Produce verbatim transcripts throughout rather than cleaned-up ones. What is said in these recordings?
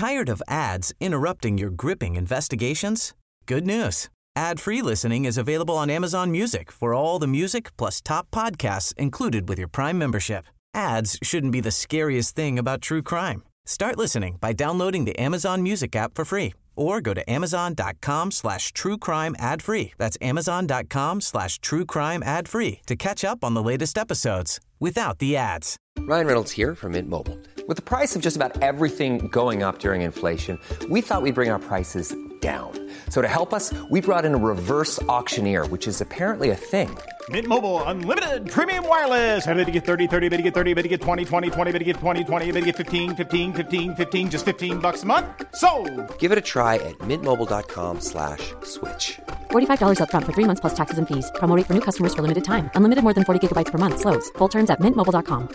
Tired of ads interrupting your gripping investigations? Good news. Ad-free listening is available on Amazon Music for all the music plus top podcasts included with your Prime membership. Ads shouldn't be the scariest thing about true crime. Start listening by downloading the Amazon Music app for free or go to amazon.com slash true crime ad free. That's amazon.com slash true crime ad free to catch up on the latest episodes without the ads. Ryan Reynolds here from Mint Mobile. With the price of just about everything going up during inflation, we thought we'd bring our prices down. So to help us, we brought in a reverse auctioneer, which is apparently a thing. Mint Mobile Unlimited Premium Wireless. How to get thirty, thirty, how to get thirty, how to get twenty, twenty, twenty, how to get twenty, twenty, how to get fifteen, fifteen, fifteen, fifteen, just fifteen bucks a month? Sold! Give it a try at mintmobile.com slash switch. forty-five dollars up front for three months plus taxes and fees. Promo rate for new customers for limited time. Unlimited more than forty gigabytes per month. Slows full terms at mint mobile dot com.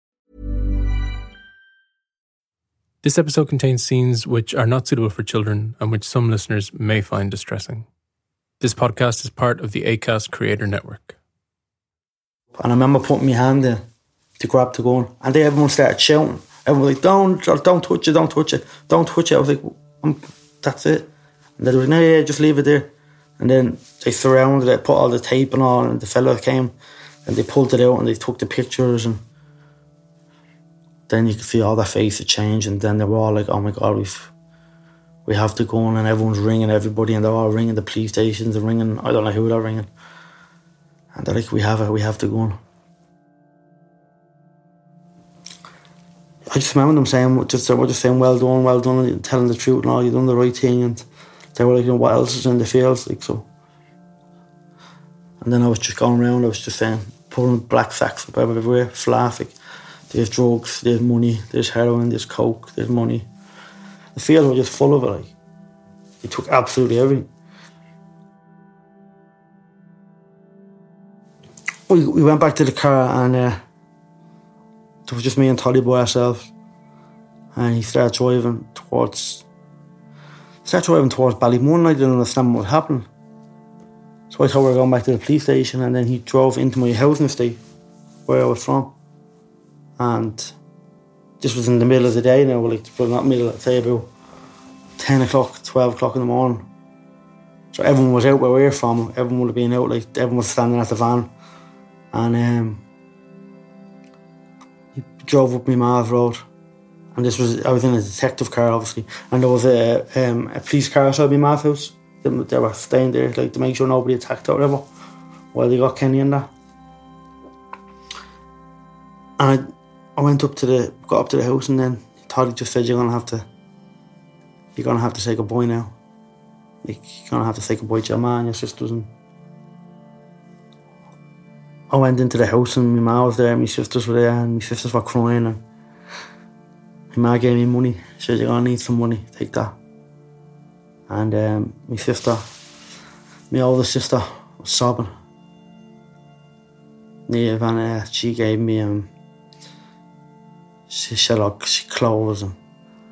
This episode contains scenes which are not suitable for children and which some listeners may find distressing. This podcast is part of the Acast Creator Network. And I remember putting my hand in to grab the gun, and then everyone started shouting. Everyone was like, don't, don't touch it, don't touch it, don't touch it. I was like, I'm, that's it. And they were like, no, yeah, just leave it there. And then they surrounded it, put all the tape and all, and the fella came and they pulled it out and they took the pictures, and then you could see all their faces change, and then they were all like, oh my God, we've, we have to go on, and everyone's ringing everybody, and they're all ringing the police stations and ringing, I don't know who they're ringing. And they're like, we have it, we have to go on. I just remember them saying, just, they were just saying, well done, well done, and telling the truth and all, you've done the right thing, and they were like, you know, what else is in the fields, like, so. And then I was just going around, I was just saying, pulling black sacks up everywhere, flat, like, there's drugs, there's money, there's heroin, there's coke, there's money. The fields were just full of it, like. They took absolutely everything. We, we went back to the car, and uh, it was just me and Toddy by ourselves. And he started driving towards... started driving towards Ballymun. I didn't understand what happened. So I thought we were going back to the police station, and then he drove into my housing estate, where I was from. And this was in the middle of the day now, like, but not middle, I'd say about ten o'clock, twelve o'clock in the morning. So everyone was out where we were from, everyone would have been out, like, everyone was standing at the van. And um, he drove up my Ma's Road. And this was, I was in a detective car, obviously. And there was a, um, a police car outside my Ma's house. They, they were staying there, like, to make sure nobody attacked or whatever, while they got Kenny in there. And I, I went up to the, got up to the house, and then Toddy just said, you're going to have to, you're going to have to say goodbye now. Like, you're going to have to say goodbye to your ma and your sisters. And I went into the house, and my ma was there, and my sisters were there, and my sisters were crying, and my ma gave me money. She said, you're going to need some money, take that. And um, my sister, my older sister, was sobbing. Niamh, and uh, she gave me, um, she said, like, she clothes, and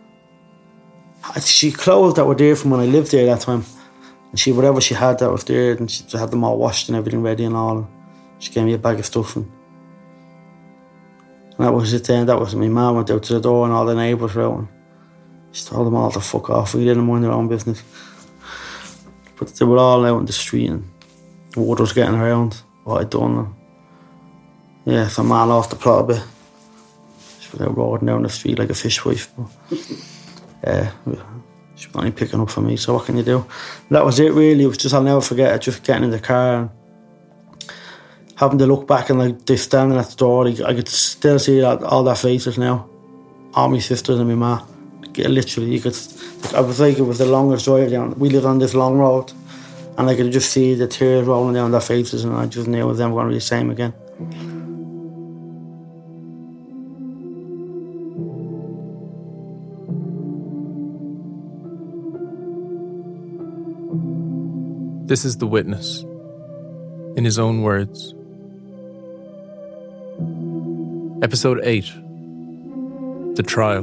she clothes that were there from when I lived there that time. And she, whatever she had that was there, and she had them all washed and everything ready and all. She gave me a bag of stuff, and, and that was it then. That was my mum went out to the door, and all the neighbours were out, and she told them all to fuck off. We didn't mind their own business. But they were all out in the street, and the word was getting around what I'd done. And yeah, so man off the plot a bit. She was out roaring down the street like a fishwife. Yeah, she was only picking up for me, so what can you do? And that was it really. It was just, I'll never forget it, just getting in the car and having to look back, and like they standing at the door, like, I could still see that, all their faces now. All my sisters and my ma. Literally, you could, I was like, it was the longest drive down. We lived on this long road, and I could just see the tears rolling down their faces, and I just knew it was never going to be the same again. This is The Witness, in his own words. Episode eight, The Trial.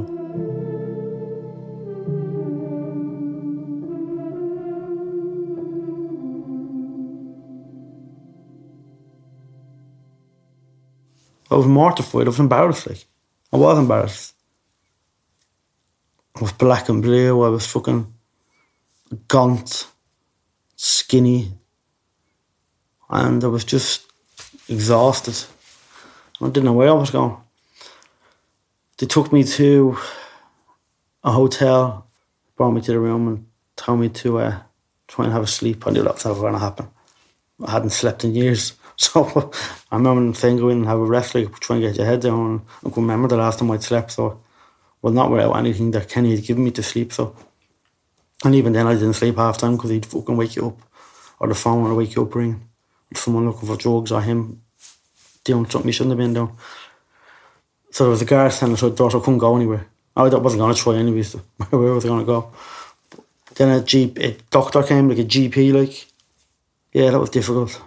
I was mortified, I was embarrassed, like. I was embarrassed. I was black and blue. I was fucking gaunt, skinny, and I was just exhausted. I didn't know where I was going. They took me to a hotel, brought me to the room and told me to uh, try and have a sleep. I knew that was never going to happen. I hadn't slept in years. So I remember saying go in and have a rest, like try and get your head down. I can remember the last time I'd slept, so well, not without anything that Kenny had given me to sleep. So, and even then I didn't sleep half time because he'd fucking wake you up, or the phone would wake you up ringing, or someone looking for drugs, or him doing something he shouldn't have been doing. So there was a guard standing outside the door, so I couldn't go anywhere. I wasn't going to try anyways. So where was I going to go? Then a, G, a doctor came, like a G P, like. Yeah, that was difficult.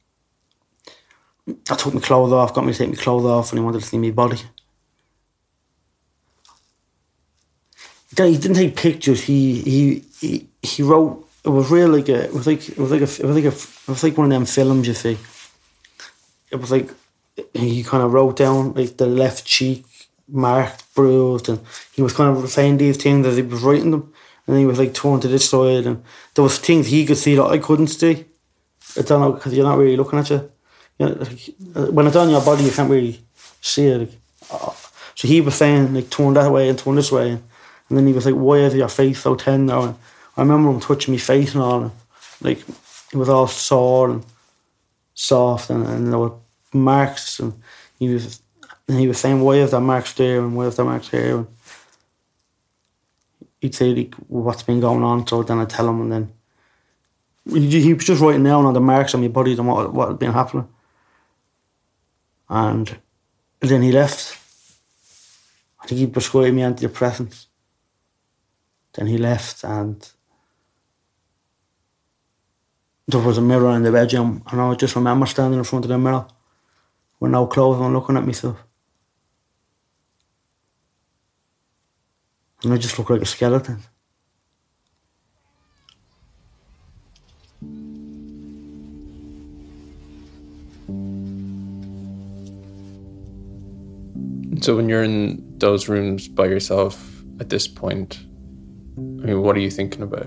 I took my clothes off, got me to take my clothes off, and he wanted to see my body. He didn't take pictures. He he he, he wrote. It was real like a. It was like it was like a. It was like a. It was like one of them films you see. It was like he kind of wrote down like the left cheek marked, bruised, and he was kind of saying these things as he was writing them, and he was like turned to this side, and there was things he could see that I couldn't see. I don't know, because you're not really looking at you. You know, like, when it's on your body, you can't really see it. Like, oh. So he was saying, like, turn that way and turn this way. And then he was like, why is your face so tender? And I remember him touching my face and all. And, like, it was all sore and soft, and, and there were marks. And he was and he was saying, why is there marks there? And why is there marks here? And he'd say, like, what's been going on? So then I'd tell him, and then he was just writing down on the marks on my body and what, what had been happening. And then he left. I think he prescribed me antidepressants. Then he left, and there was a mirror in the bedroom, and I just remember standing in front of the mirror with no clothes on, looking at myself. And I just looked like a skeleton. So when you're in those rooms by yourself at this point, I mean, what are you thinking about?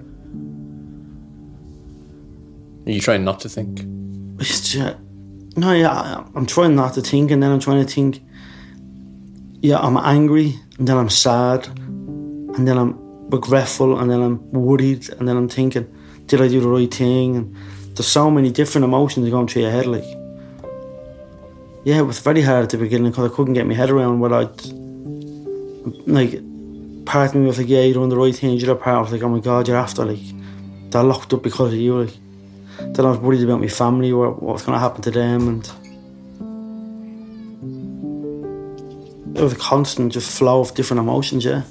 Are you trying not to think? Yeah, no, yeah, I'm trying not to think, and then I'm trying to think, yeah, I'm angry, and then I'm sad, and then I'm regretful, and then I'm worried, and then I'm thinking, did I do the right thing? And there's so many different emotions going through your head, like. Yeah, it was very hard at the beginning because I couldn't get my head around what I'd... Like, part of me was like, yeah, you're doing the right thing. The other part was like, oh my God, you're after, like, they're locked up because of you, like. Then I was worried about my family, what, what was going to happen to them, and... It was a constant just flow of different emotions, yeah.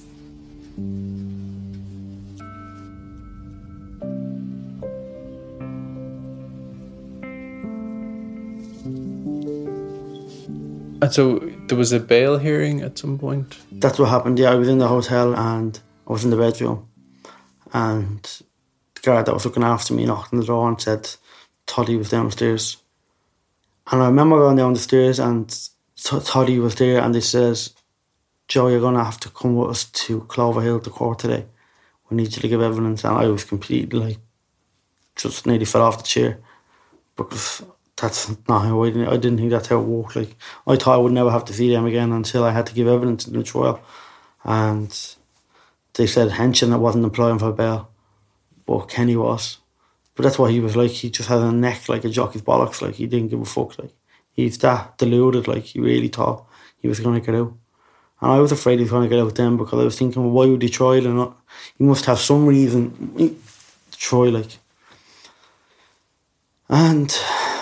And so there was a bail hearing at some point? That's what happened, yeah. I was in the hotel and I was in the bedroom, and the guard that was looking after me knocked on the door and said Toddy was downstairs. And I remember going down the stairs and T- Toddy was there, and he says, Joe, you're going to have to come with us to Clover Hill to court today. We need you to give evidence. And I was completely like, just nearly fell off the chair, because that's not how I didn't, I didn't think that's how it worked. Like, I thought I would never have to see them again until I had to give evidence in the trial. And they said Henshin that wasn't applying for bail, but Kenny was. But that's what he was like. He just had a neck like a jockey's bollocks. Like, he didn't give a fuck. Like, he's that deluded. Like, he really thought he was going to get out. And I was afraid he was going to get out then, because I was thinking, well, why would he try it or not? He must have some reason to try, like. And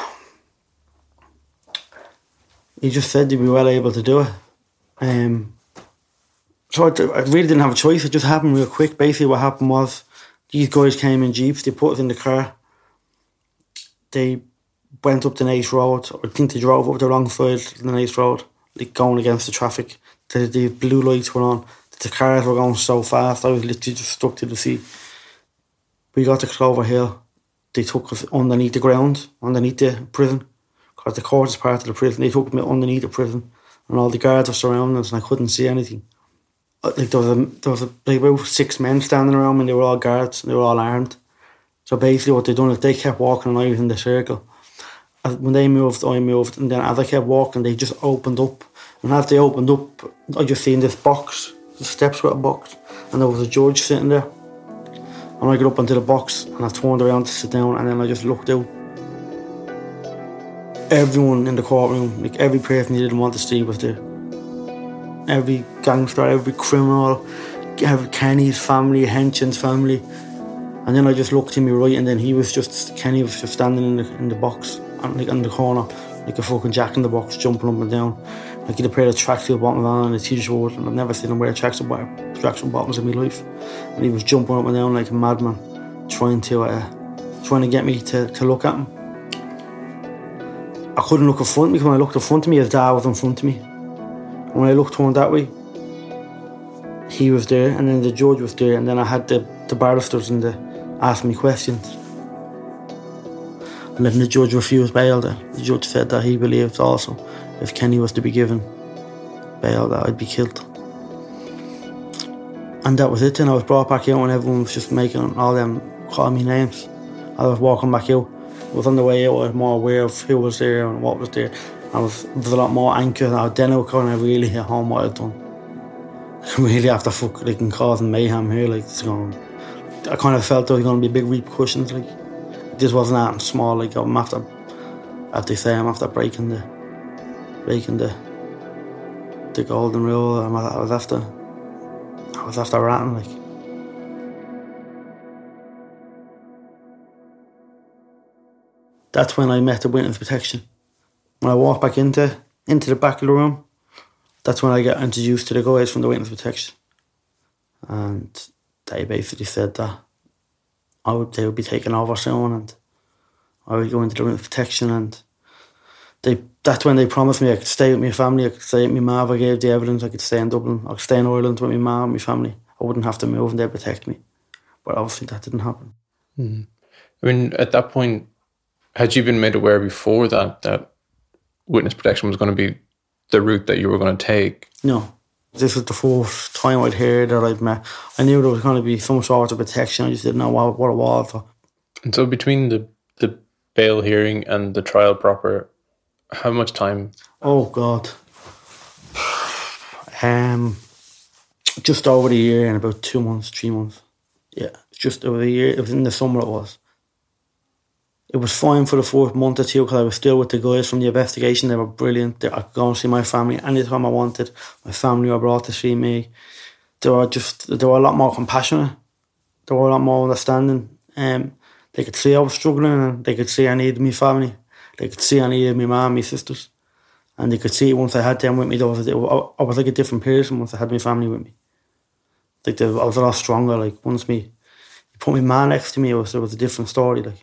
he just said he'd be well able to do it. Um, so I, I really didn't have a choice. It just happened real quick. Basically what happened was, these guys came in jeeps, they put us in the car. They went up the Naas Road. I think they drove up the wrong side of the Naas Road, like going against the traffic. The, the blue lights were on. The cars were going so fast, I was literally just stuck to the seat. We got to Clover Hill. They took us underneath the ground, underneath the prison, because the court is part of the prison. They took me underneath the prison, and all the guards were surrounding us, and I couldn't see anything. like there was a, there was a, like about six men standing around me, and they were all guards, and they were all armed. So basically what they done is they kept walking and I was in the circle. As, when they moved, I moved, and then as I kept walking, they just opened up. And as they opened up, I just seen this box, the steps were a box, and there was a judge sitting there. And I got up onto the box, and I turned around to sit down, and then I just looked out. Everyone in the courtroom, like every person you didn't want to see was there. Every gangster, every criminal, every Kenny's family, Henchin's family. And then I just looked to me right, and then he was just, Kenny was just standing in the in the box, like in the corner, like a fucking jack in the box, jumping up and down. Like he'd a pair of tracksuit bottoms on and a t-shirt, and I've never seen him wear tracksuit tracksuit bottoms in my life. And he was jumping up and down like a madman, trying to uh, trying to get me to, to look at him. I couldn't look in front of me, because when I looked in front of me, his dad was in front of me. And when I looked turned that way, he was there, and then the judge was there, and then I had the, the barristers and the asking me questions. And then the judge refused bail. The judge said that he believed also if Kenny was to be given bail that I'd be killed. And that was it. And I was brought back out, and everyone was just making all them calling me names. I was walking back out. I was on the way out, I was more aware of who was there and what was there. I was, I was a lot more anchored. I then I was kind of really hit home what I'd done. Really after fuck, like, and causing mayhem here, like, it's going. I kind of felt there was going to be big repercussions. Like, this wasn't that small. Like, I'm after, as they say, I'm after breaking the, breaking the, the golden rule. I'm, I was after, I was after ratting, like. That's when I met the witness protection. When I walked back into into the back of the room, that's when I got introduced to the guys from the witness protection. And they basically said that I would they would be taking over soon, and I would go into the witness protection, and they that's when they promised me I could stay with my family, I could stay with my mum. I gave the evidence, I could stay in Dublin, I could stay in Ireland with my mum and my family. I wouldn't have to move and they'd protect me. But obviously that didn't happen. Mm. I mean, at that point, had you been made aware before that that witness protection was going to be the route that you were going to take? No. This was the first time I'd heard that I'd met. I knew there was going to be some sort of protection. I just didn't know what, what it was. And so between the, the bail hearing and the trial proper, how much time? Oh, God. Um, just over a year and about two months, three months. Yeah, just over a year. It was in the summer it was. It was fine for the first month or two because I was still with the guys from the investigation. They were brilliant. They, I could go and see my family anytime I wanted. My family were brought to see me. They were just, they were a lot more compassionate. They were a lot more understanding. Um, they could see I was struggling, and they could see I needed my family. They could see I needed my mum, my sisters. And they could see once I had them with me, there was, I was like a different person once I had my family with me. Like they, I was a lot stronger. Like once me, you put my man next to me, it was, it was a different story. Like.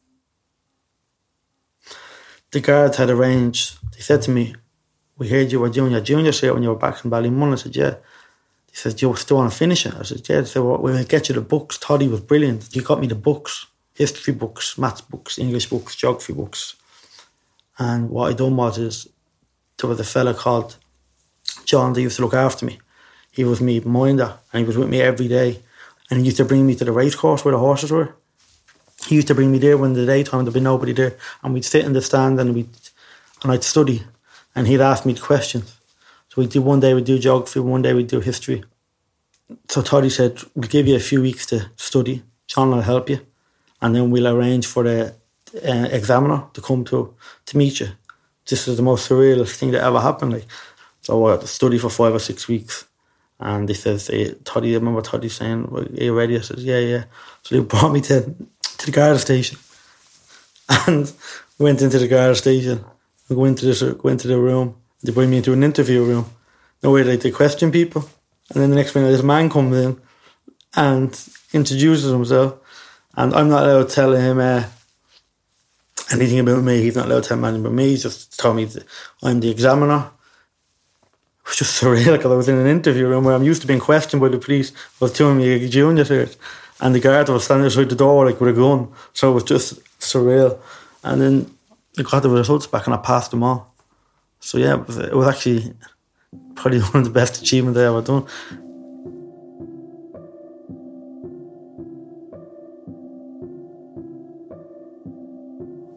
The guards had arranged, they said to me, we heard you were doing your junior cert when you were back in Ballymun. I said, yeah. They said, do you still want to finish it? I said, yeah. They said, well, we'll get you the books. Toddy was brilliant. He got me the books, history books, maths books, English books, geography books. And what I done was, is, there was a fella called John that used to look after me. He was me minder, and he was with me every day. And he used to bring me to the race course where the horses were. He used to bring me there when the daytime there'd be nobody there, and we'd sit in the stand and we'd and I'd study, and he'd ask me the questions. So we'd do one day we'd do geography, one day we'd do history. So Toddy said, we'll give you a few weeks to study. John will help you, and then we'll arrange for the uh, examiner to come to to meet you. This is the most surrealist thing that ever happened. Like, so I had to study for five or six weeks, and they says, hey, Toddy, I remember Toddy saying, well, are you ready? I said, yeah, yeah. So they brought me to. to the guard station, and went into the guard station. We go into this, go into the room. They bring me into an interview room. No way, like they question people, and then the next minute, this man comes in and introduces himself, and I'm not allowed to tell him uh, anything about me. He's not allowed to tell anything about me. He's just told me that I'm the examiner. It was just surreal because I was in an interview room where I'm used to being questioned by the police. I was doing my junior cert. And the guard was standing outside the door like with a gun. So it was just surreal. And then I got the results back and I passed them all. So yeah, it was, it was actually probably one of the best achievements I ever done.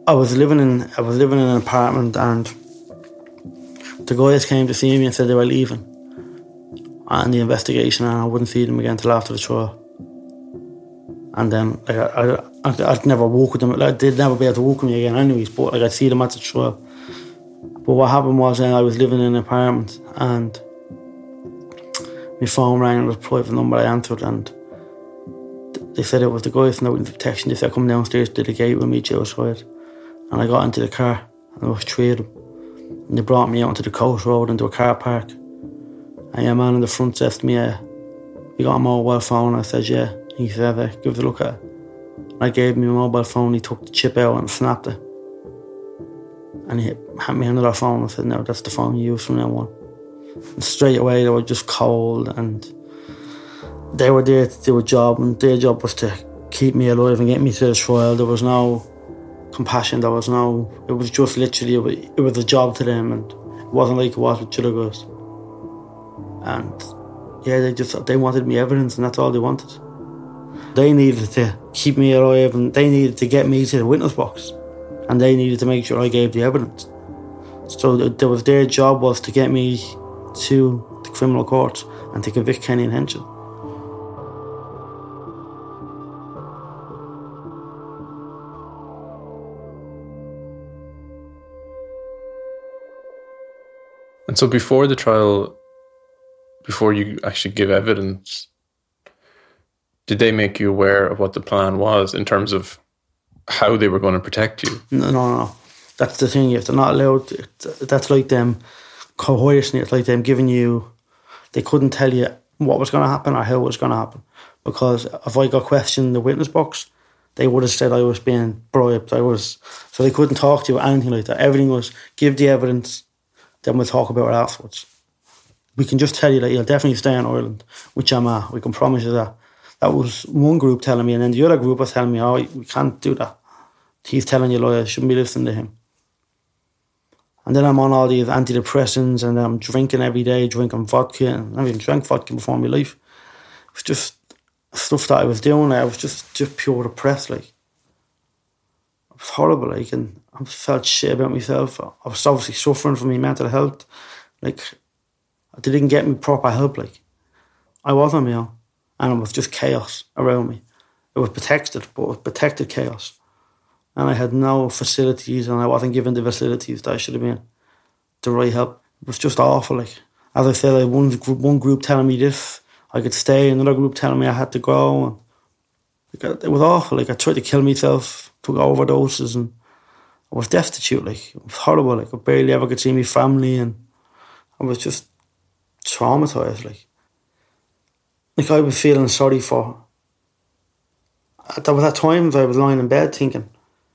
I was living in I was living in an apartment, and the guys came to see me and said they were leaving and the investigation, and I wouldn't see them again till after the trial. And then like I, I, I'd never walk with them. Like, they'd never be able to walk with me again anyways, but like, I'd see them at the trial. But what happened was then I was living in an apartment, and my phone rang, and it was a private number. I answered, and they said it was the guys from the witness protection. They said, come downstairs to the gate, we'll meet you outside. And I got into the car, and there was three of them. And they brought me out onto the coast road into a car park. And your man in the front said to me, uh, you got a mobile phone? I said, yeah. He said, uh, give us a look at it. I gave him a mobile phone, he took the chip out and snapped it. And he handed me another phone and said, no, that's the phone you use from now on. And straight away they were just cold, and they were there to do a job, and their job was to keep me alive and get me to the trial. There was no compassion, there was no, it was just literally, it was, it was a job to them, and it wasn't like it was with other guys. And yeah, they just, they wanted me evidence, and that's all they wanted. They needed to keep me alive, and they needed to get me to the witness box, and they needed to make sure I gave the evidence. So there was, their job was to get me to the criminal court and to convict Kenny and Henson. And so before the trial, before you actually give evidence, did they make you aware of what the plan was in terms of how they were going to protect you? No, no, no. That's the thing. If they're not allowed, to, that's like them coercing. It's like them giving you, they couldn't tell you what was going to happen or how it was going to happen. Because if I got questioned in the witness box, they would have said I was being bribed. I was, so they couldn't talk to you or anything like that. Everything was, give the evidence, then we'll talk about it afterwards. We can just tell you that you'll definitely stay in Ireland, which I'm at. We can promise you that. That was one group telling me, and then the other group was telling me, oh, we can't do that. He's telling you lies, shouldn't be listening to him. And then I'm on all these antidepressants, and I'm drinking every day, drinking vodka, and I haven't even drank vodka before in my life. It was just stuff that I was doing. I was just, just pure depressed, like. It was horrible, like, and I felt shit about myself. I was obviously suffering from my mental health. Like, they didn't get me proper help, like. I was on my own, and it was just chaos around me. It was protected, but it was protected chaos. And I had no facilities, and I wasn't given the facilities that I should have been, the right help. It was just awful, like. As I said, I had one group, one group telling me this, I could stay, another group telling me I had to go. And like, it was awful, like, I tried to kill myself, took overdoses, and I was destitute, like. It was horrible, like, I barely ever could see my family, and I was just traumatised, like. Like, I was feeling sorry for... There was at times I was lying in bed thinking,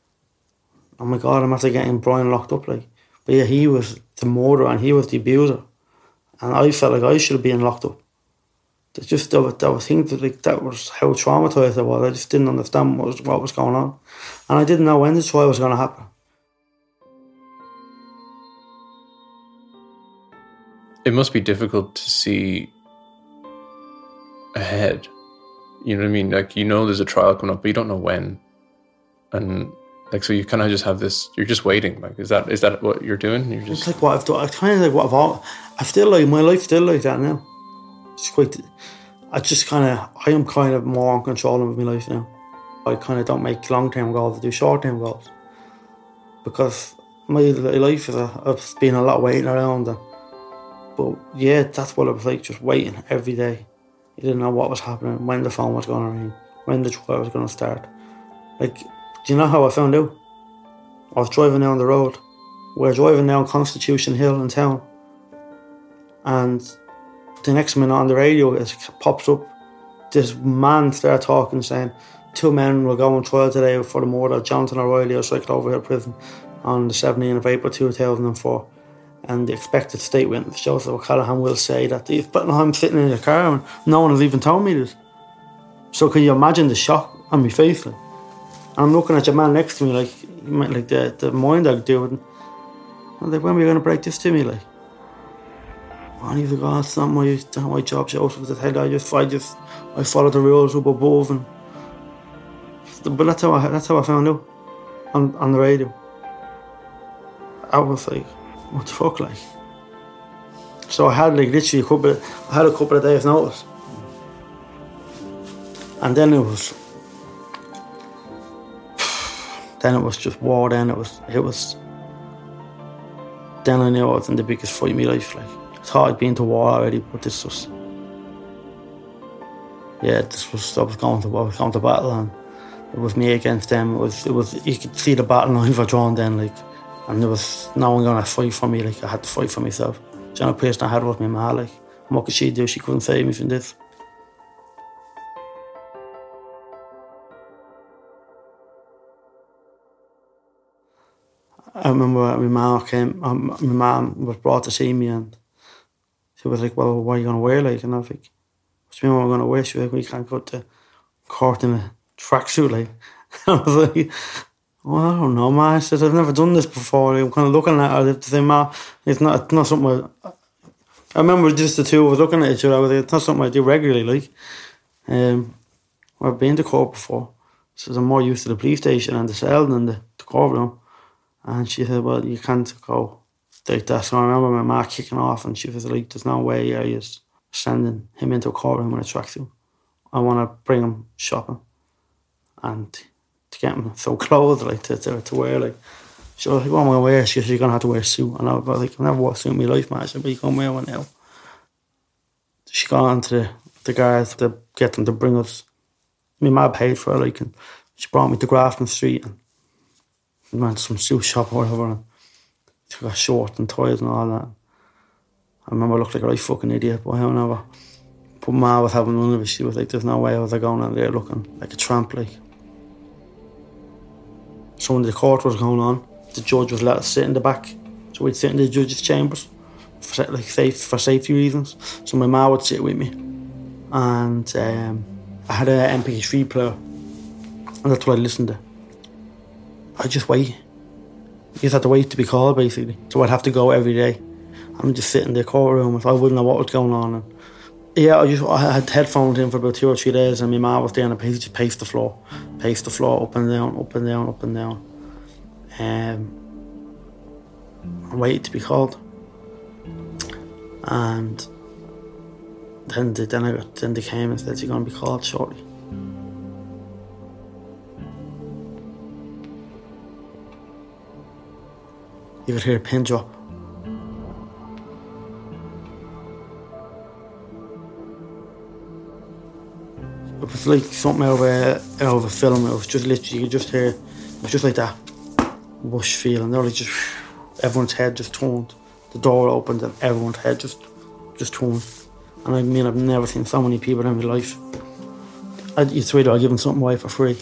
oh my God, I'm after getting Brian locked up, like. But yeah, he was the murderer and he was the abuser. And I felt like I should have been locked up. There's just, there was, there was things that, like, that was how traumatised I was. I just didn't understand what was, what was going on. And I didn't know when the trial was going to happen. It must be difficult to see ahead. You know what I mean? Like, you know there's a trial coming up, but you don't know when. And like, so you kind of just have this, you're just waiting. Like, is that is that what you're doing? You're just... It's like what I've done. It's kind of like what I've all, I feel like my life's still like that now. It's quite, I just kind of, I am kind of more in control of my life now. I kind of don't make long-term goals, I do short-term goals. Because my life is a, I've been a lot waiting around. And, but yeah, that's what it was like, just waiting every day. You didn't know what was happening, when the phone was going to ring, when the trial was going to start. Like, do you know how I found out? I was driving down the road. We're driving down Constitution Hill in town. And the next minute on the radio, it pops up. This man started talking, saying, two men will go on trial today for the murder of Jonathan O'Reilly outside Cloverhill Prison on the seventeenth of April two thousand four. And the expected state witness, Joseph O'Callaghan, will say that these, but I'm sitting in the car and no one has even told me this. So can you imagine the shock on my face? Like? I'm looking at your man next to me, like, like the, the mind I'd do. And I'm like, when are you going to break this to me? Like, and he's like, oh, it's not my, it's not my job, Joseph. I tell you, I just, I just, I follow the rules up above. And but that's how I, that's how I found out on, on the radio. I was like, what the fuck, like? So I had like literally a couple of, I had a couple of days notice. And then it was, then it was just war then, it was, it was, then I knew I was in the biggest fight of my life, like. I thought I'd been to war already, but this was, yeah, this was, I was going to, I was going to battle, and it was me against them. It was, it was, you could see the battle lines were drawn then, like, and there was no one going to fight for me, like, I had to fight for myself. The only person I had was my ma, like, and what could she do? She couldn't save me from this. I remember my mum came, um, my mum was brought to see me, and she was like, well, what are you going to wear, like? And I was like, what do you mean what I'm going to wear? She was like, well, you can't go to court in a tracksuit, like. I was like, well, I don't know, ma. I said, I've never done this before. I'm kind of looking at her, to say, ma, it's not, it's not something I, I remember just the two of us looking at each other. I was like, it's not something I do regularly, like. Um, I've been to court before. So I'm more used to the police station and the cell than the, the courtroom. And she said, well, you can't go like that. So I remember my ma kicking off, and she was like, there's no way I is sending him into a courtroom in a tracksuit. I want to bring him shopping and to get him so clothes, like, to, to, to wear, like. She was like, what am I going to wear? She said, you're going to have to wear a suit. And I was like, I've never wore a suit in my life, man. I said, but you can wear one now. She got on to the, the guards to get them to bring us. My ma paid for it, like, and she brought me to Grafton Street, and we went to some suit shop or whatever, and she got shorts and ties and all that. I remember I looked like a right fucking idiot, but however, but ma was having none of it. She was like, there's no way I was going in there looking like a tramp, like. So when the court was going on, the judge was let us sit in the back. So we'd sit in the judge's chambers for, like, safe, for safety reasons. So my ma would sit with me, and um, I had an M P three player, and that's what I listened to. I'd just wait. You just had to wait to be called, basically. So I'd have to go every day. I'm just sitting in the courtroom, so I wouldn't know what was going on. And yeah, I just I had headphones in for about two or three days, and my ma was there, and I basically just paced the floor, paced the floor up and down, up and down, up and down. Um, I waited to be called, and then they, then I got, then they came and said, you're going to be called shortly. You could hear a pin drop. It was like something out of a, out of a film. It was just literally, you could just hear, it was just like that whoosh feeling. There was just, everyone's head just turned. The door opened and everyone's head just, just turned. And I mean, I've never seen so many people in my life. I'd, you'd swear I'd give them something away for free.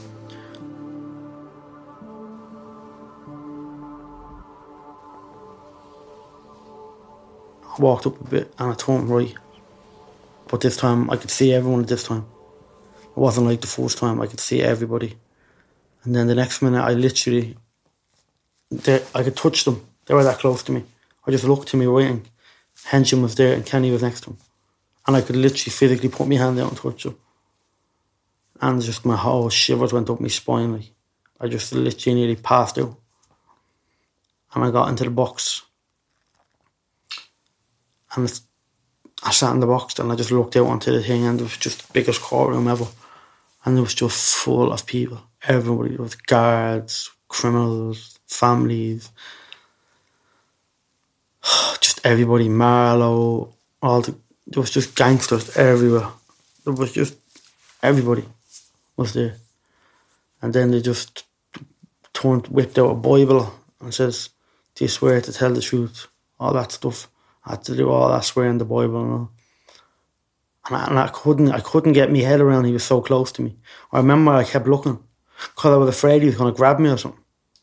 I walked up a bit and I turned right. But this time, I could see everyone at this time. It wasn't like the first time, I could see everybody. And then the next minute, I literally, they, I could touch them. They were that close to me. I just looked to me right, and Henshin was there and Kenny was next to him. And I could literally physically put my hand out and touch him. And just my whole shivers went up my spine. Like, I just literally nearly passed out. And I got into the box. And it's, I sat in the box and I just looked out onto the thing, and it was just the biggest courtroom ever. And it was just full of people. Everybody, there was guards, criminals, families. Just everybody, Marlowe, all the, there was just gangsters everywhere. There was just, everybody was there. And then they just turned, whipped out a Bible and says, do you swear to tell the truth? All that stuff. I had to do all that swearing in the Bible and all. And I, and I couldn't, I couldn't get my head around. He was so close to me. I remember I kept looking because I was afraid he was going to grab me or something.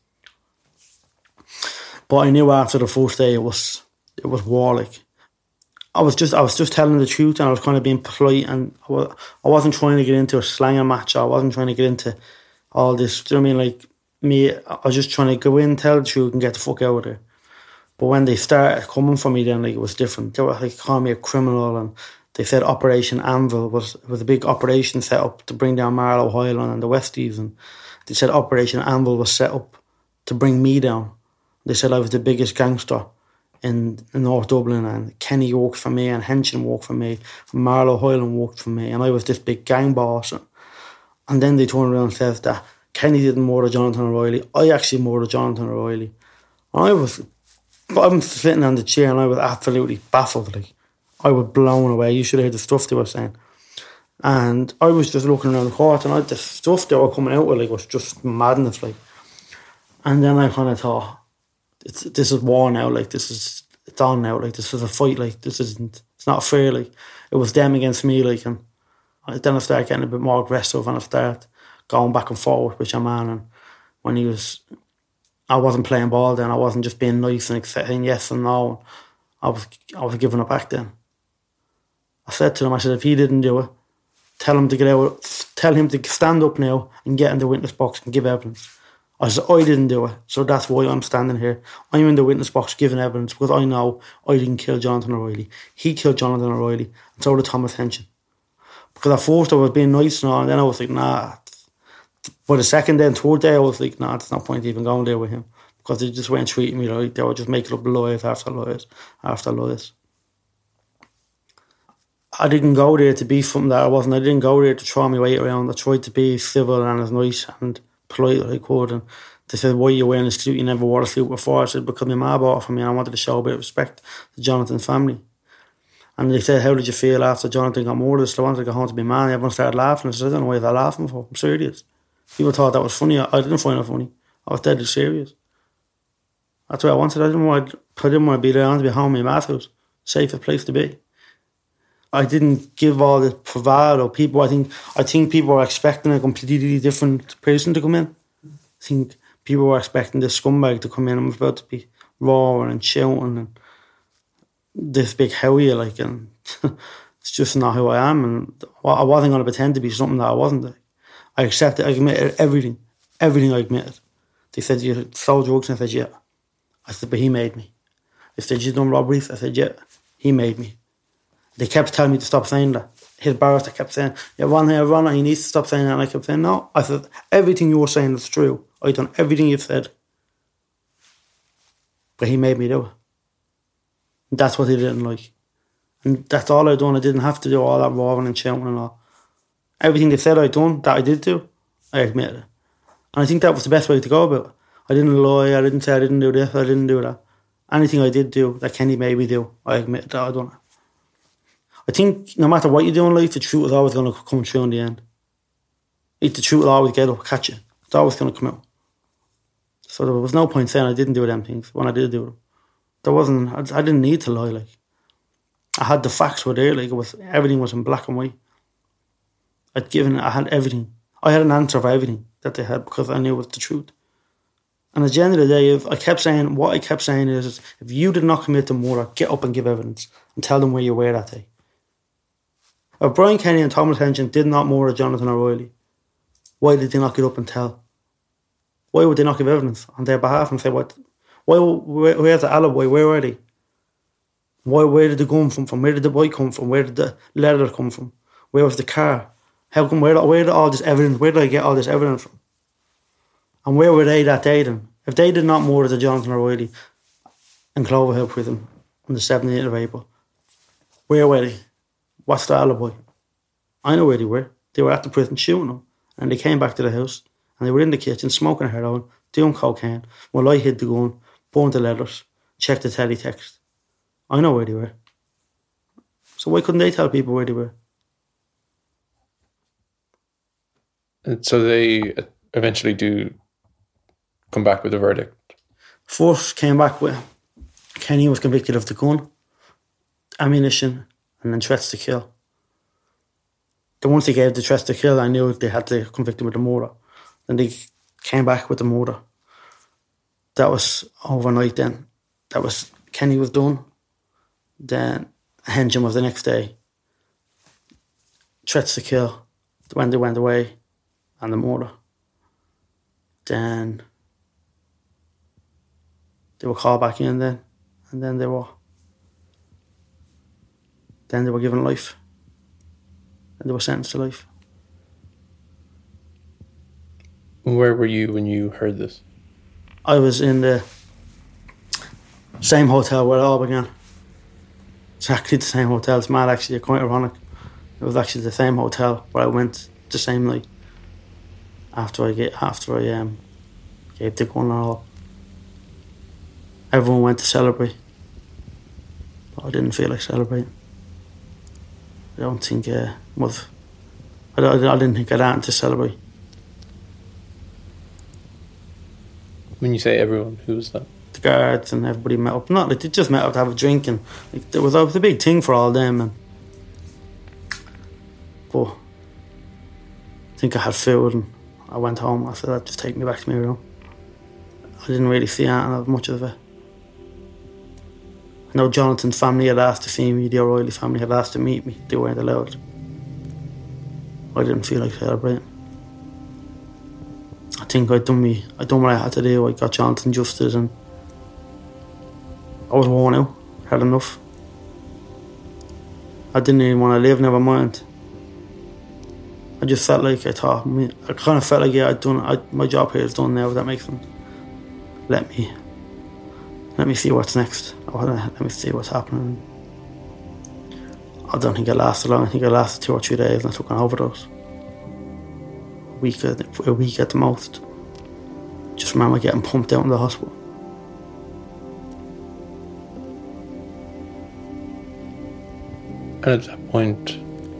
But I knew after the first day it was, it was war. Like, I was just, I was just telling the truth, and I was kind of being polite, and I, was, I wasn't trying to get into a slanging match. I wasn't trying to get into all this. Do you know what I mean? Like me, I was just trying to go in, tell the truth, and get the fuck out of there. But when they started coming for me, then like it was different. They were like calling me a criminal, and they said Operation Anvil was was a big operation set up to bring down Marlowe, Highland and the Westies, and they said Operation Anvil was set up to bring me down. They said I was the biggest gangster in, in North Dublin, and Kenny worked for me, and Henshin worked for me, and Marlow Hoyland worked for me, and I was this big gang boss. And then they turned around and said that Kenny didn't murder Jonathan O'Reilly. I actually murdered Jonathan O'Reilly. And I was, I'm sitting on the chair and I was absolutely baffled. Like, I was blown away. You should have heard the stuff they were saying. And I was just looking around the court, and I, the stuff they were coming out with like was just madness. Like, and then I kind of thought, it's, this is war now. Like, this is it's on now. Like, this is a fight. Like, this isn't. It's not fair. Like, it was them against me. Like, and then I started getting a bit more aggressive, and I started going back and forth with your man. And when he was, I wasn't playing ball then. I wasn't just being nice and saying yes and no. I was, I was giving it back then. I said to him, I said, if he didn't do it, tell him to get out, tell him to stand up now and get in the witness box and give evidence. I said, I didn't do it, so that's why I'm standing here. I'm in the witness box giving evidence because I know I didn't kill Jonathan O'Reilly. He killed Jonathan O'Reilly, and so did Thomas Henshin. Because at first I was being nice and all, and then I was like, nah. By the second day and third day, I was like, nah, there's no point even going there with him. Because they just weren't treating me right. They were just making up lies after lies after lies. I didn't go there to be something that I wasn't. I didn't go there to throw my weight around. I tried to be civil and as nice and polite as I could. And they said, why are you wearing a suit? You never wore a suit before. I said, because my ma bought it for me and I wanted to show a bit of respect to Jonathan's family. And they said, how did you feel after Jonathan got murdered? So I wanted to go home to my man. Everyone started laughing. I said, I don't know why they're laughing for. I'm serious. People thought that was funny. I didn't find it funny. I was deadly serious. That's what I wanted. I didn't want, I didn't want to be there. I wanted to be home in my house. Safest place to be. I didn't give all the bravado. People, I think, I think people were expecting a completely different person to come in. I think people were expecting this scumbag to come in and was about to be roaring and shouting and this big Howie, like, and it's just not who I am. And I wasn't going to pretend to be something that I wasn't. Like, I accepted, I admitted everything, everything I admitted. They said, you sold drugs, and I said, yeah. I said, but he made me. They said, you done robberies? I said, yeah, he made me. They kept telling me to stop saying that. His barrister kept saying, yeah, Ron here, Ron, you need to stop saying that. And I kept saying, no. I said, everything you were saying is true. I've done everything you've said. But he made me do it. And that's what he didn't like. And that's all I'd done. I didn't have to do all that roaring and shouting and all. Everything they said I'd done, that I did do, I admitted it. And I think that was the best way to go about it. I didn't lie, I didn't say I didn't do this, I didn't do that. Anything I did do that Kenny made me do, I admitted that I'd done it. I think no matter what you do in life, the truth is always going to come true in the end. The truth will always get up, catch you. It's always going to come out. So there was no point saying I didn't do them things when I did do them. There wasn't, I, I didn't need to lie, like. I had the facts were there, like, it was, everything was in black and white. I'd given, I had everything. I had an answer for everything that they had because I knew it was the truth. And at the end of the day, if I kept saying, what I kept saying is, is if you did not commit to murder, get up and give evidence and tell them where you were that day. If Brian Kenny and Thomas Henshin did not murder Jonathan O'Reilly, why did they not get up and tell? Why would they not give evidence on their behalf and say, what? Why? Where, where's the alibi? Where were they? Why? Where did the gun come from? Where did the boy come from? Where did the letter come from? Where was the car? How come? Where? Where did all this evidence? Where did I get all this evidence from? And where were they that day then? If they did not murder the Jonathan O'Reilly in Cloverhill prison on the seventeenth of April, where were they? What's the alibi? I know where they were. They were at the prison shooting them, and they came back to the house and they were in the kitchen smoking heroin, doing cocaine, while I hid the gun, burned the letters, checked the teletext. I know where they were. So why couldn't they tell people where they were? And so they eventually do come back with a verdict. First came back with Kenny was convicted of the gun, ammunition, and then threats to kill. Then once they gave the threats to kill, I knew they had to convict him with the murder. Then they came back with the murder. That was overnight then. That was, Kenny was done. Then Henshin was the next day. Threats to kill when they went away, and the murder. Then they were called back in then, and then they were then they were given life. And they were sentenced to life. Where were you when you heard this? I was in the same hotel where it all began. Exactly the same hotel. It's mad, actually, quite ironic. It was actually the same hotel where I went the same night after I get after I um, gave the gun and all. Everyone went to celebrate, but I didn't feel like celebrating. I don't think uh, was. I, I, I didn't think I'd had to celebrate. When you say everyone, who was that? The guards and everybody met up. Not like they just met up to have a drink, and like, there was, it was a big thing for all them. And but I think I had food, and I went home. I said, "I'd just take me back to my room." I didn't really see anything of much of it. I know Jonathan's family had asked to see me. The O'Reilly family had asked to meet me. They weren't allowed. I didn't feel like celebrating. I think I'd done me. I done what I had to do. I got Jonathan justice, and I was worn out. Had enough. I didn't even want to live. Never mind. I just felt like I thought. I kind of felt like yeah, I'd done. I, my job here is done now. If that makes sense. Let me. Let me see what's next. Let me see what's happening. I don't think it lasted long. I think it lasted two or three days, and I took an overdose. A week, a week at the most. Just remember getting pumped out in the hospital. And at that point,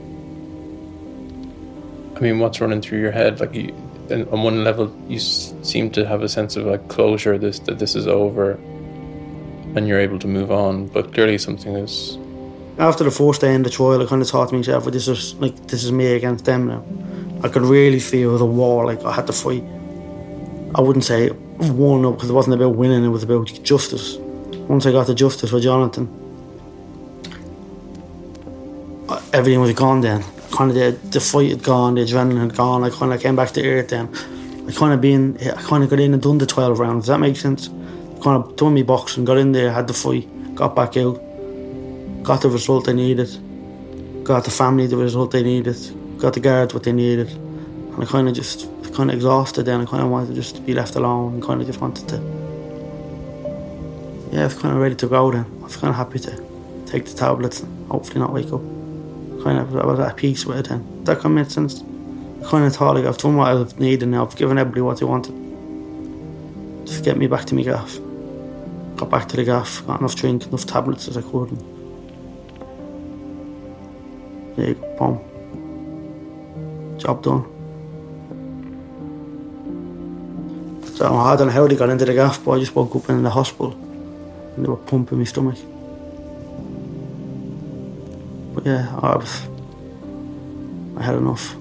I mean, what's running through your head? Like, you, on one level, you s- seem to have a sense of like closure. This that this is over, and you're able to move on. But clearly, something is. After the first day in the trial, I kind of thought to myself, well, "This is like this is me against them now." I could really feel the war. Like I had to fight. I wouldn't say won up because it wasn't about winning; it was about justice. Once I got the justice for Jonathan, everything was gone then. Kind of the, the fight had gone, the adrenaline had gone. I kind of came back to earth then. I kind of been, I kind of got in and done the twelve rounds. Does that make sense? Kind of done me boxing, got in there, had the fight, got back out, got the result I needed, got the family the result they needed, got the guards what they needed, and I kind of just kind of exhausted then. I kind of wanted to just be left alone and kind of just wanted to. Yeah, I was kind of ready to go then. I was kind of happy to take the tablets and hopefully not wake up. Kind of, I was at peace with it then. That kind of made sense. I kind of thought like I've done what I've needed now. I've given everybody what they wanted. Just get me back to my gaff. Got back to the gaff, got enough drink, enough tablets as I could. And yeah, boom. Job done. So I don't know how they got into the gaff, but I just woke up in the hospital and they were pumping my stomach. But yeah, I was, I had enough.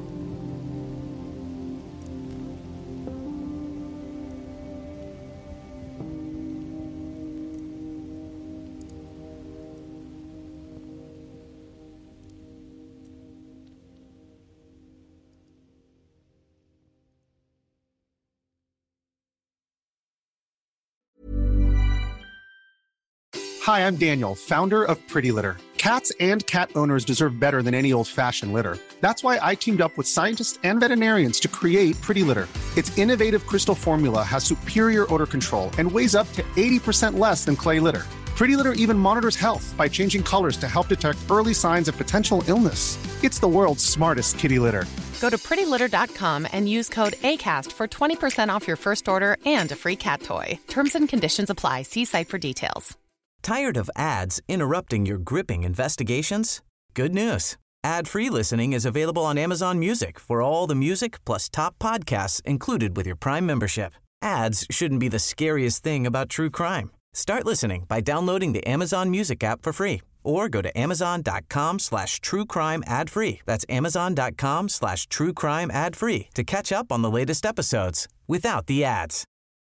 Hi, I'm Daniel, founder of Pretty Litter. Cats and cat owners deserve better than any old-fashioned litter. That's why I teamed up with scientists and veterinarians to create Pretty Litter. Its innovative crystal formula has superior odor control and weighs up to eighty percent less than clay litter. Pretty Litter even monitors health by changing colors to help detect early signs of potential illness. It's the world's smartest kitty litter. Go to pretty litter dot com and use code ACAST for twenty percent off your first order and a free cat toy. Terms and conditions apply. See site for details. Tired of ads interrupting your gripping investigations? Good news. Ad-free listening is available on Amazon Music for all the music plus top podcasts included with your Prime membership. Ads shouldn't be the scariest thing about true crime. Start listening by downloading the Amazon Music app for free or go to amazon.com slash true crime ad free. That's amazon.com slash true crime ad free to catch up on the latest episodes without the ads.